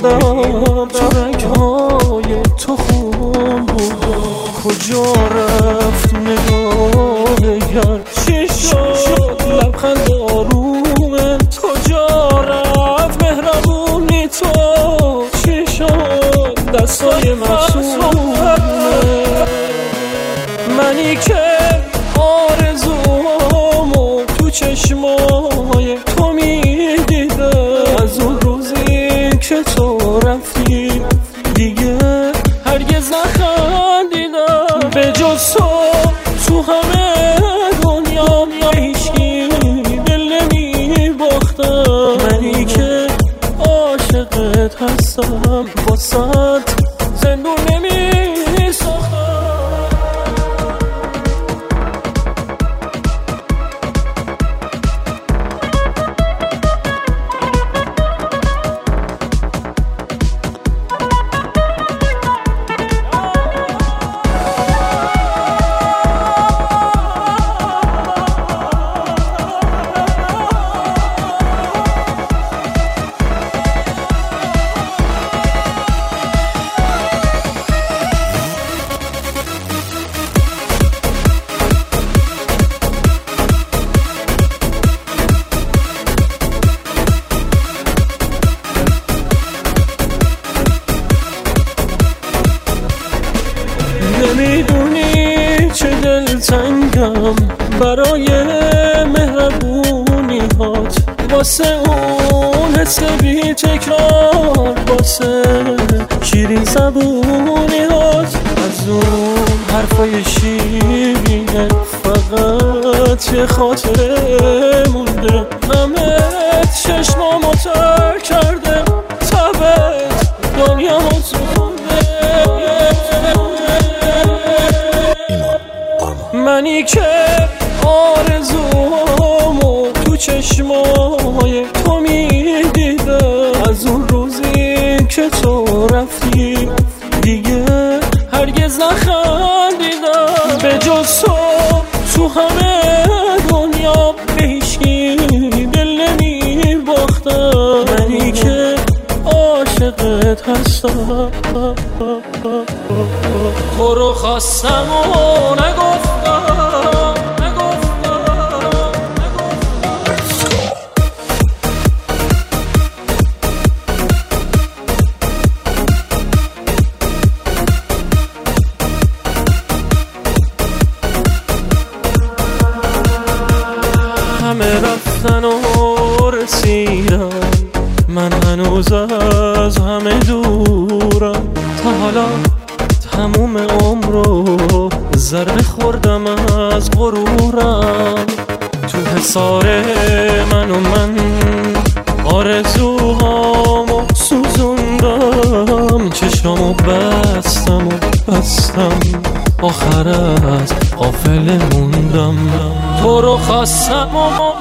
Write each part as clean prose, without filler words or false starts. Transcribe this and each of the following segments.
میمردم تو رگهای تو خون بود. کجا رفت نگاه گرد؟ چی شد لبخند آرومه؟ کجا رفت مهربونی تو؟ چی شد دستای معصومه؟ منی که آرزومو تو چشمای تو میدیدم، از اون روزی که تو رفتی دیگه هرگز نخندیدم. به جز تو همه دنیا هیچکی دل نمیباختم. منی که عاشقت هستم واسات زندون نمیساختم. نمیدونی چه دلتنگم برای مهربونی هات، واسه اون حس بی تکرار، واسه شیرین زبونی هات، از اون حرفای شیرینه فقط یه خاطره مونده. غمت چشمامو تر کرده، تبت دنیامو زونده. منی که آرزومو تو چشمای تو میدیدم، از اون روزی که تو رفتی دیگه هرگز نخندیدم. به جز تو همه دنیا به هیچکی دل نمیباختم. منی که عاشقت هستم تو رو خواستم و نگفتم. همه رفتن و رسیدم، من هنوز از همه دورم. تا حالا تموم عمر رو ضربه خوردم از غرورم. تو حصار من آرزوهامو سوزوندم، چشامو بستم آخر از قافله موندم. تو رو خواستم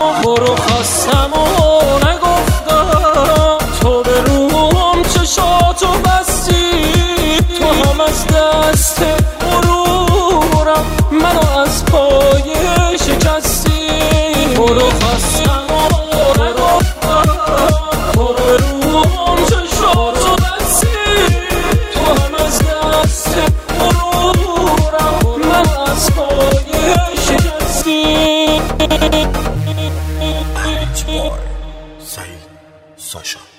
و نگفتم، تو به روم چشاتو بستی، تو هم از دست غرورم منو از پای شکستی. تو رو خواستم و نگفتم، تو به روم چشاتو بستی، تو هم از دست غرورم منو از پای شکستی. Said Sasha.